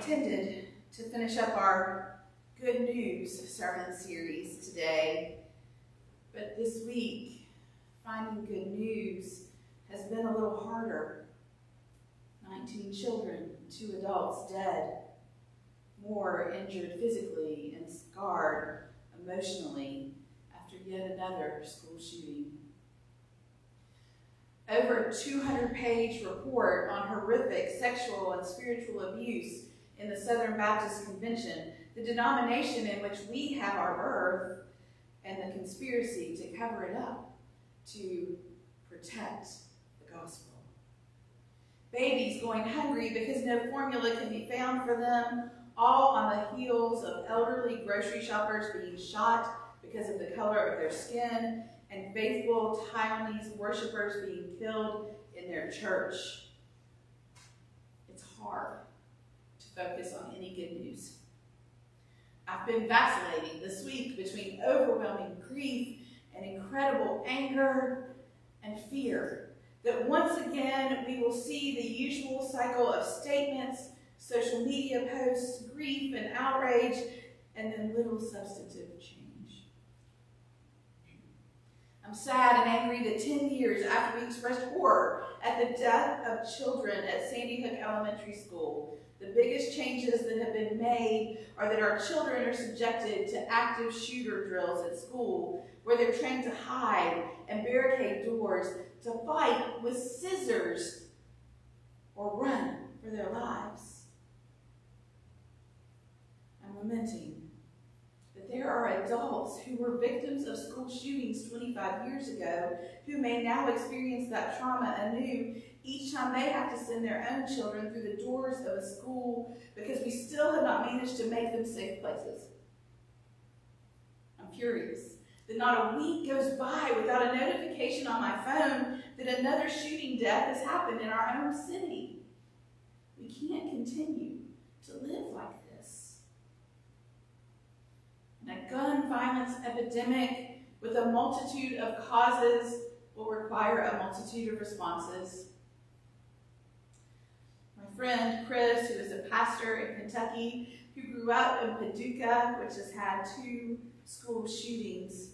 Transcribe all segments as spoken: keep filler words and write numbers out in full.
intended to finish up our Good News sermon series today, but this week, finding good news has been a little harder. nineteen children, two adults dead, more injured physically and scarred emotionally after yet another school shooting. Over a two hundred page report on horrific sexual and spiritual abuse in the Southern Baptist Convention, the denomination in which we have our birth, and the conspiracy to cover it up to protect the gospel. Babies going hungry because no formula can be found for them, all on the heels of elderly grocery shoppers being shot because of the color of their skin, and faithful Taiwanese worshipers being killed in their church. It's hard to focus on any good news. I've been vacillating this week between overwhelming grief and incredible anger and fear that once again we will see the usual cycle of statements, social media posts, grief and outrage, and then little substantive change. I'm sad and angry that ten years after we expressed horror at the death of children at Sandy Hook Elementary School, the biggest changes that have been made are that our children are subjected to active shooter drills at school, where they're trained to hide and barricade doors, to fight with scissors or run for their lives. I'm lamenting that there are adults who were victims of school shootings twenty-five years ago who may now experience that trauma anew each time they have to send their own children through the doors of a school because we still have not managed to make them safe places. I'm furious that not a week goes by without a notification on my phone that another shooting death has happened in our own city. We can't continue to live like this. And a gun violence epidemic with a multitude of causes will require a multitude of responses. My friend Chris, who is a pastor in Kentucky, who grew up in Paducah, which has had two school shootings,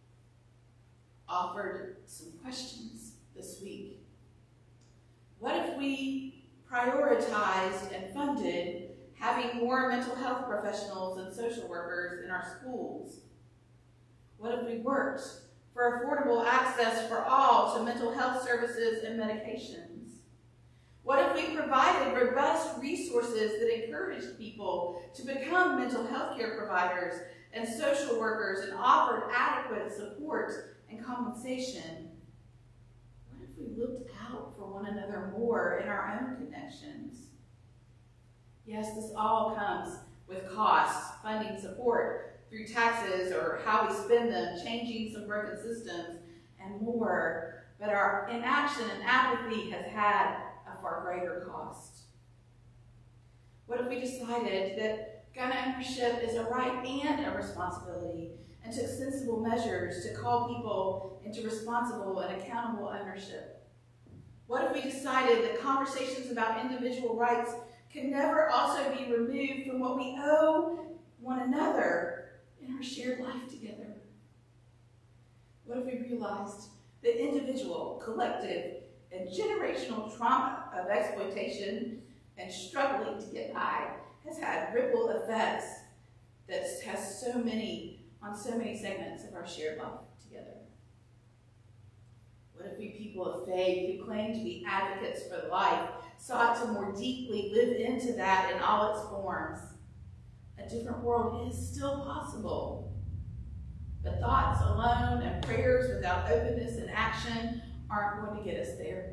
offered some questions this week. What if we prioritized and funded having more mental health professionals and social workers in our schools? What if we worked for affordable access for all to mental health services and medications? What if we provided robust resources that encouraged people to become mental health care providers and social workers and offered adequate support and compensation? What if we looked out for one another more in our own connections? Yes, this all comes with costs, funding support through taxes or how we spend them, changing some broken systems, and more. But our inaction and apathy has had a far greater cost. What if we decided that gun ownership is a right and a responsibility, and took sensible measures to call people into responsible and accountable ownership? What if we decided that conversations about individual rights can never also be removed from what we owe one another in our shared life together? What if we realized that individual, collective, and generational trauma of exploitation and struggling to get by has had ripple effects that has so many, on so many segments of our shared life together? What if we people of faith who claim to be advocates for life sought to more deeply live into that in all its forms? A different world is still possible, but thoughts alone and prayers without openness and action aren't going to get us there.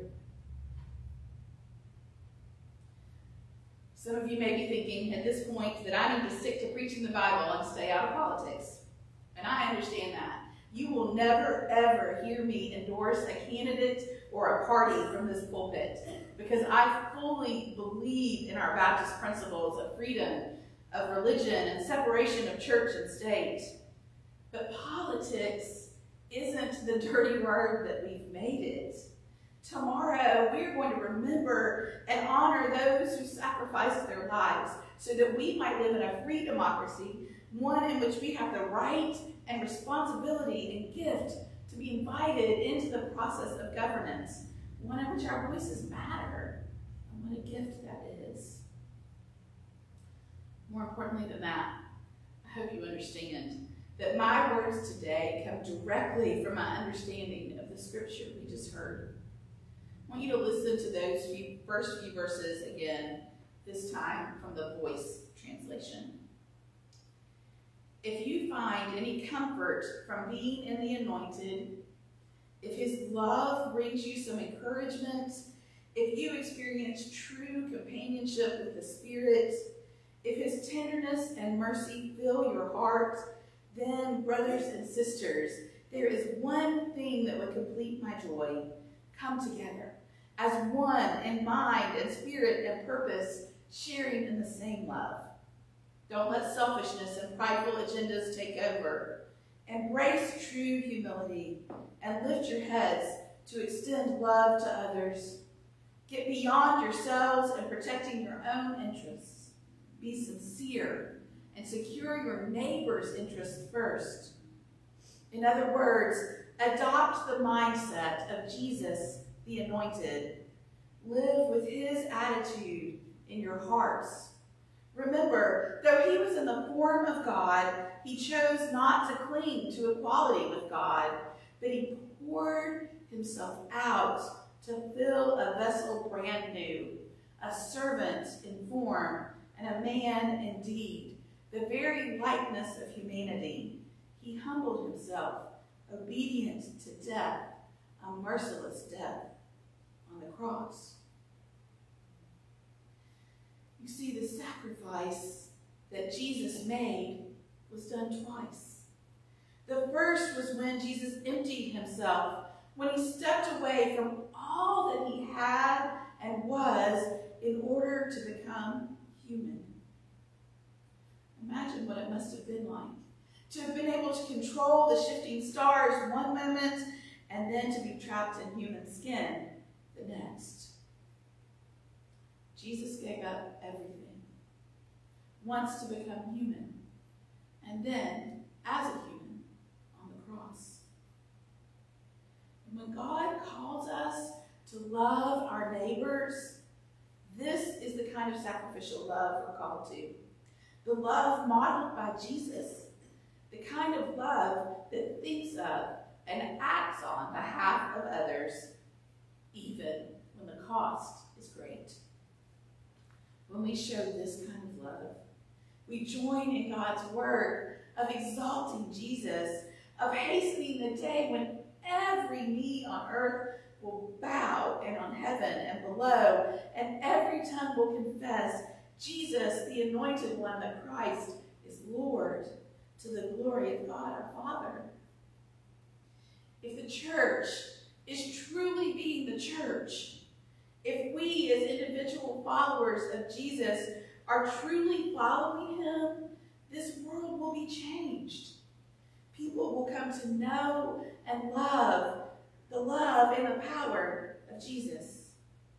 Some of you may be thinking at this point that I need to stick to preaching the Bible and stay out of politics. And I understand that. You will never, ever hear me endorse a candidate or a party from this pulpit, because I fully believe in our Baptist principles of freedom, of religion, and separation of church and state. But politics isn't the dirty word that we've made it. Tomorrow, we are going to remember and honor those who sacrificed their lives so that we might live in a free democracy, one in which we have the right and responsibility and gift to be invited into the process of governance, one in which our voices matter, and what a gift that is. More importantly than that, I hope you understand that my words today come directly from my understanding of the scripture we just heard. I want you to listen to those few, first few verses again, this time from the Voice translation. If you find any comfort from being in the Anointed, if his love brings you some encouragement, if you experience true companionship with the Spirit, if his tenderness and mercy fill your heart, then, brothers and sisters, there is one thing that would complete my joy. Come together as one in mind and spirit and purpose, sharing in the same love. Don't let selfishness and prideful agendas take over. Embrace true humility and lift your heads to extend love to others. Get beyond yourselves and protecting your own interests. Be sincere and secure your neighbor's interests first. In other words, adopt the mindset of Jesus, the Anointed. Live with his attitude in your hearts. Remember, though he was in the form of God, he chose not to cling to equality with God, but he poured himself out to fill a vessel brand new, a servant in form and a man in deed, the very likeness of humanity. He humbled himself, obedient to death, a merciless death on the cross. You see, the sacrifice that Jesus made was done twice. The first was when Jesus emptied himself, when he stepped away from all that he had and was in order to become human. Imagine what it must have been like to have been able to control the shifting stars one moment and then to be trapped in human skin the next. Jesus gave up everything, once to become human, and then as a human on the cross. And when God calls us to love our neighbors, this is the kind of sacrificial love we're called to. The love modeled by Jesus, the kind of love that thinks of and acts on behalf of others, even when the cost is great. When we show this kind of love, we join in God's work of exalting Jesus, of hastening the day when every knee on earth will bow and on heaven and below, and every tongue will confess Jesus, the Anointed One, that Christ is Lord, to the glory of God our Father. If the church is truly being the church, if we as individual followers of Jesus are truly following him, this world will be changed. People will come to know and love the love and the power of Jesus.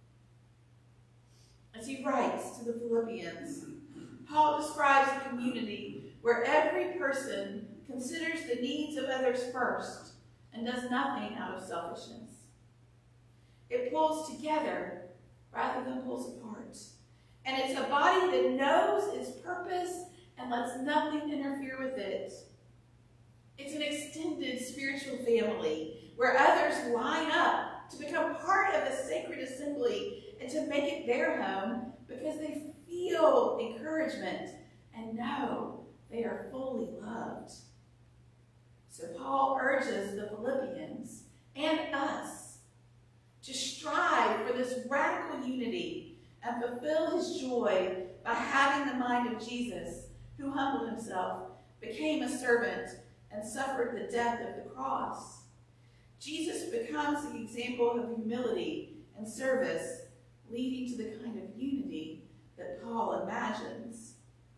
As he writes to the Philippians, Paul describes a community where every person considers the needs of others first and does nothing out of selfishness. It pulls together rather than pulls apart. And it's a body that knows its purpose and lets nothing interfere with it. It's an extended spiritual family where others line up to become part of a sacred assembly and to make it their home because they feel encouragement and know they are fully loved. So Paul urges the Philippians and us to strive for this radical unity and fulfill his joy by having the mind of Jesus, who humbled himself, became a servant, and suffered the death of the cross. Jesus becomes the example of humility and service, leading to the kind of unity that Paul imagines.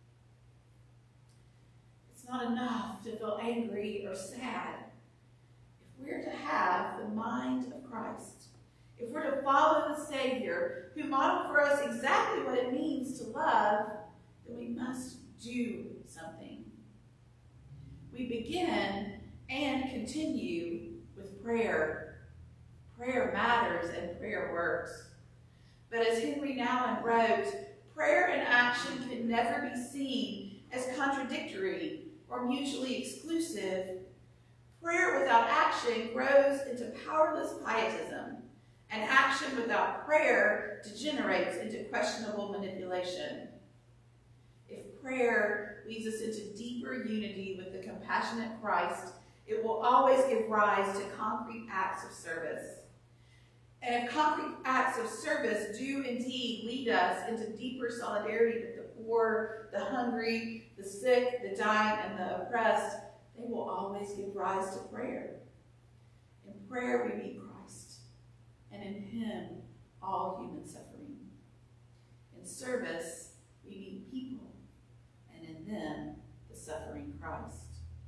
It's not enough to feel angry or sad. If we're to have the mind of Christ, if if we're to follow the Savior who modeled for us exactly what it means to love, then we must do something. We begin and continue with prayer. Prayer matters and prayer works. But as Henry Nouwen wrote, prayer and action can never be seen as contradictory or mutually exclusive. Prayer without action grows into powerless pietism, and action without prayer degenerates into questionable manipulation. If prayer leads us into deeper unity with the compassionate Christ, it will always give rise to concrete acts of service. And if concrete acts of service do indeed lead us into deeper solidarity with the poor, the hungry, the sick, the dying, and the oppressed, they will always give rise to prayer. In prayer we meet Christ, and in him all human suffering. In service we meet people, and in them the suffering Christ.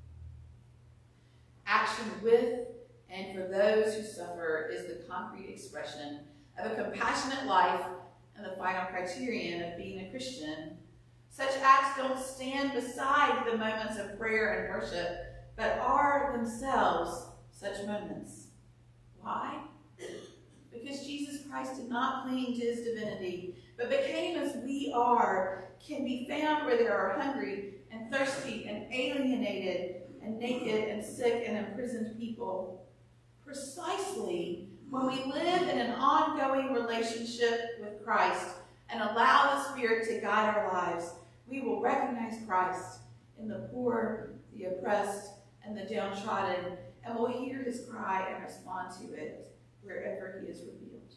Action with and for those who suffer is the concrete expression of a compassionate life and the final criterion of being a Christian. Such acts don't stand beside the moments of prayer and worship, but are themselves such moments. Why? Because Jesus Christ did not cling to his divinity, but became as we are, can be found where there are hungry and thirsty and alienated and naked and sick and imprisoned people. Precisely when we live in an ongoing relationship with Christ and allow the Spirit to guide our lives, we will recognize Christ in the poor, the oppressed, and the downtrodden, and will hear his cry and respond to it wherever he is revealed.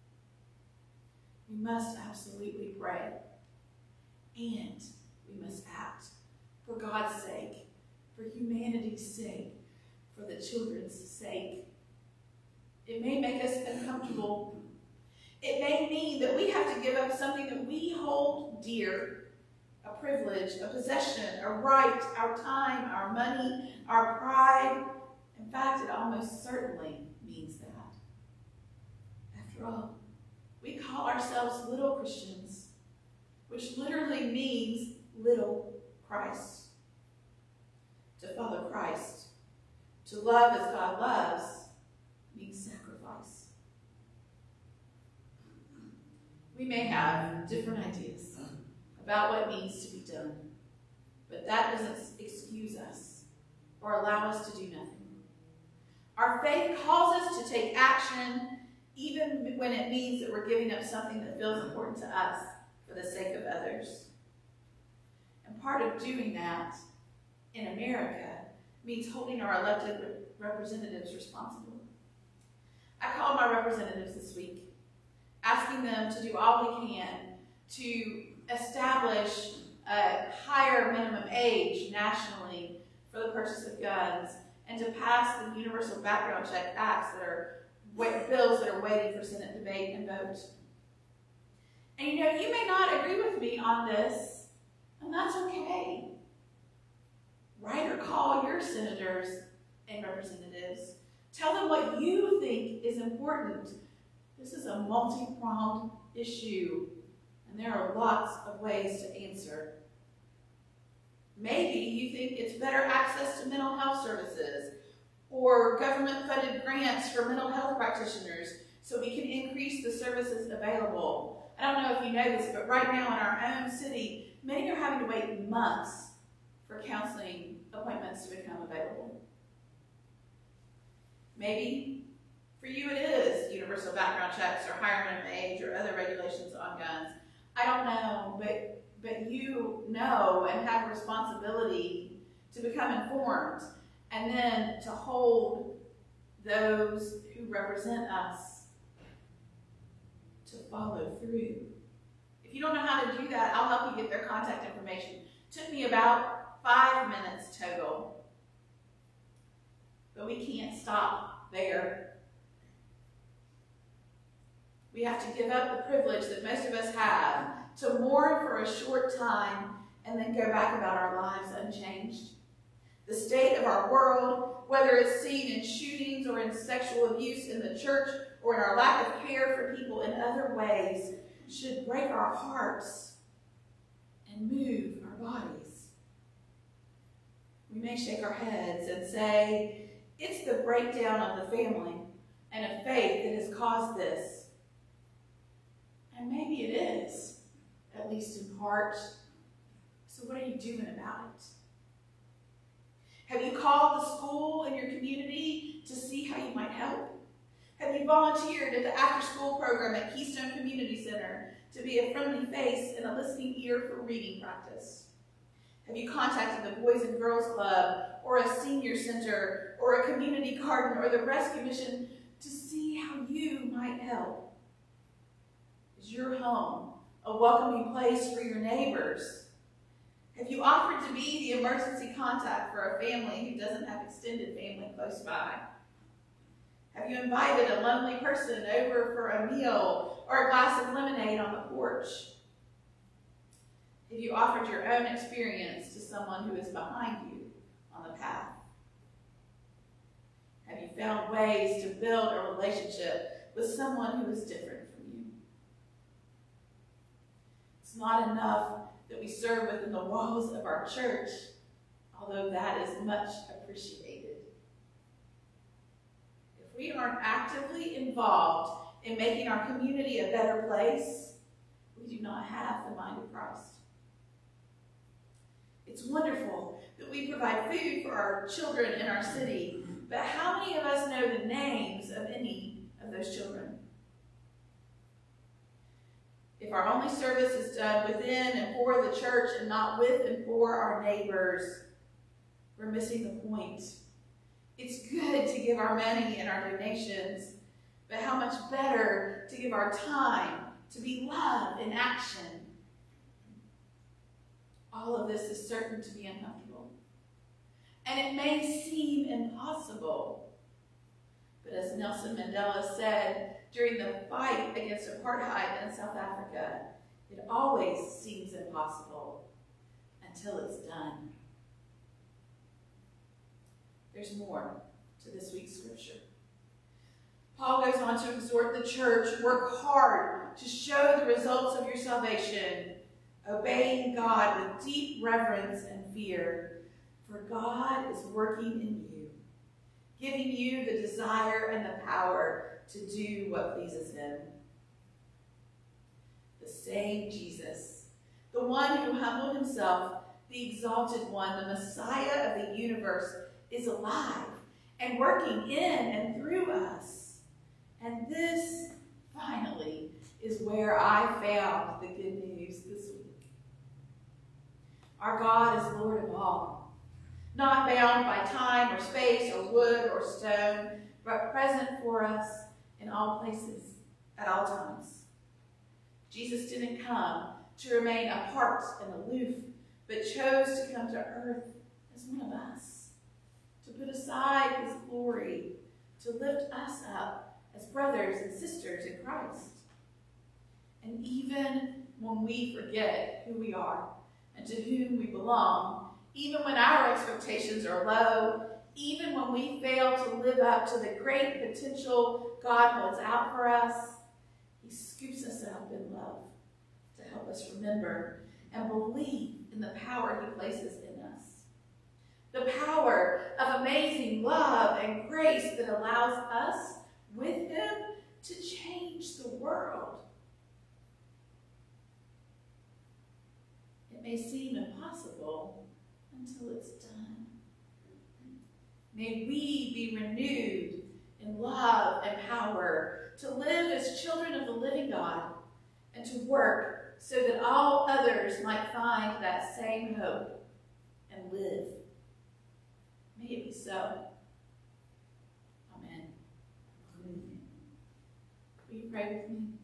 We must absolutely pray, and we must act for God's sake, for humanity's sake, for the children's sake. It may make us uncomfortable. It may mean that we have to give up something that we hold dear, a privilege, a possession, a right, our time, our money, our pride. In fact, it almost certainly means that. After all, we call ourselves little Christians, which literally means little Christ. To follow Christ, to love as God loves, means sacrifice. We may have different ideas about what needs to be done, but that doesn't excuse us or allow us to do nothing. Our faith calls us to take action even when it means that we're giving up something that feels important to us for the sake of others. And part of doing that in America means holding our elected representatives responsible. I called my representatives this week, asking them to do all we can to establish a higher minimum age nationally for the purchase of guns and to pass the Universal Background Check Acts that are bills that are waiting for Senate debate and vote. And you know, you may not agree with me on this, and that's okay. Write or call your senators and representatives. Tell them what you think is important. This is a multi-pronged issue, and there are lots of ways to answer. Maybe you think it's better access to mental health services or government-funded grants for mental health practitioners so we can increase the services available. I don't know if you know this, but right now in our own city, many are having to wait months for counseling appointments to become available. Maybe for you it is universal background checks or higher minimum age or other regulations on guns. I don't know, but, but you know and have a responsibility to become informed and then to hold those who represent us to follow through. If you don't know how to do that, I'll help you get their contact information. It took me about five minutes total. But we can't stop there. We have to give up the privilege that most of us have to mourn for a short time and then go back about our lives unchanged. The state of our world, whether it's seen in shootings or in sexual abuse in the church or in our lack of care for people in other ways should break our hearts and move our bodies. We may shake our heads and say, it's the breakdown of the family and of faith that has caused this. And maybe it is, at least in part. So what are you doing about it? Have you called the school in your community to see how you might help? Have you volunteered at the after-school program at Keystone Community Center to be a friendly face and a listening ear for reading practice? Have you contacted the Boys and Girls Club or a senior center or a community garden or the rescue mission to see how you might help? Is your home a welcoming place for your neighbors? Have you offered to be the emergency contact for a family who doesn't have extended family close by? Have you invited a lonely person over for a meal or a glass of lemonade on the porch? Have you offered your own experience to someone who is behind you on the path? Have you found ways to build a relationship with someone who is different from you? It's not enough that we serve within the walls of our church, although that is much appreciated. If we aren't actively involved in making our community a better place, we do not have the mind of Christ. It's wonderful that we provide food for our children in our city, but how many of us know the names of any of those children? If our only service is done within and for the church and not with and for our neighbors, we're missing the point. It's good to give our money and our donations, but how much better to give our time, to be love in action. All of this is certain to be uncomfortable. And it may seem impossible. But as Nelson Mandela said during the fight against apartheid in South Africa, it always seems impossible until it's done. There's more to this week's scripture. Paul goes on to exhort the church, work hard to show the results of your salvation, obeying God with deep reverence and fear, for God is working in you, giving you the desire and the power to do what pleases him. The same Jesus, the one who humbled himself, the exalted one, the Messiah of the universe, is alive and working in and through us. And this, finally, is where I found the good news this week. Our God is Lord of all, not bound by time or space or wood or stone, but present for us in all places, at all times. Jesus didn't come to remain apart and aloof, but chose to come to earth as one of us, to put aside his glory, to lift us up as brothers and sisters in Christ. And even when we forget who we are and to whom we belong, even when our expectations are low, even when we fail to live up to the great potential God holds out for us, he scoops us up in love to help us remember and believe in the power he places in us. The power of amazing love and grace that allows us, with him, to change the world. It may seem impossible until it's done. May we be renewed in love and power to live as children of the living God and to work so that all others might find that same hope and live. May it be so. Amen. Will you pray with me?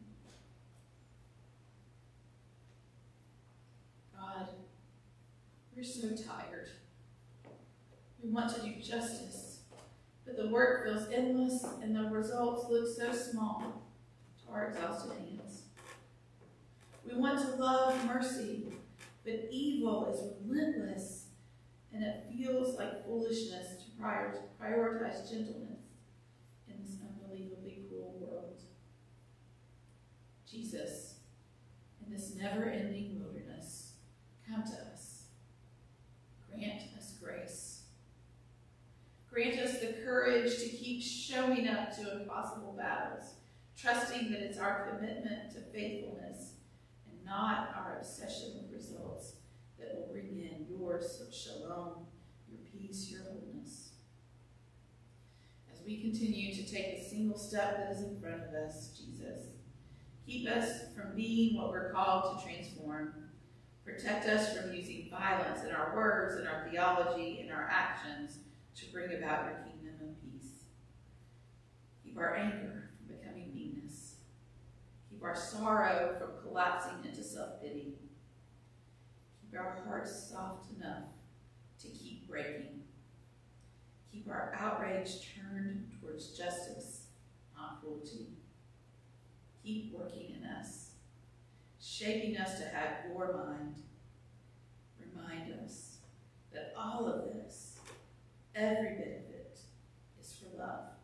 God, we're so tired. We want to do justice, but the work feels endless and the results look so small to our exhausted hands. We want to love mercy, but evil is relentless, and it feels like foolishness to prioritize gentleness in this unbelievably cruel world. Jesus, in this never-ending wilderness, come to us. Grant us grace. Grant us the courage to keep showing up to impossible battles, trusting that it's our commitment to faithfulness and not our obsession with results that will bring in your shalom, your peace, your wholeness. As we continue to take the single step that is in front of us, Jesus, keep us from being what we're called to transform. Protect us from using violence in our words, in our theology, in our actions to bring about your kingdom of peace. Keep our anger from becoming meanness. Keep our sorrow from collapsing into self-pity. Keep our hearts soft enough to keep breaking. Keep our outrage turned towards justice, not cruelty. Keep working in us, shaping us to have your mind. Remind us that all of this, every bit of it, is for love.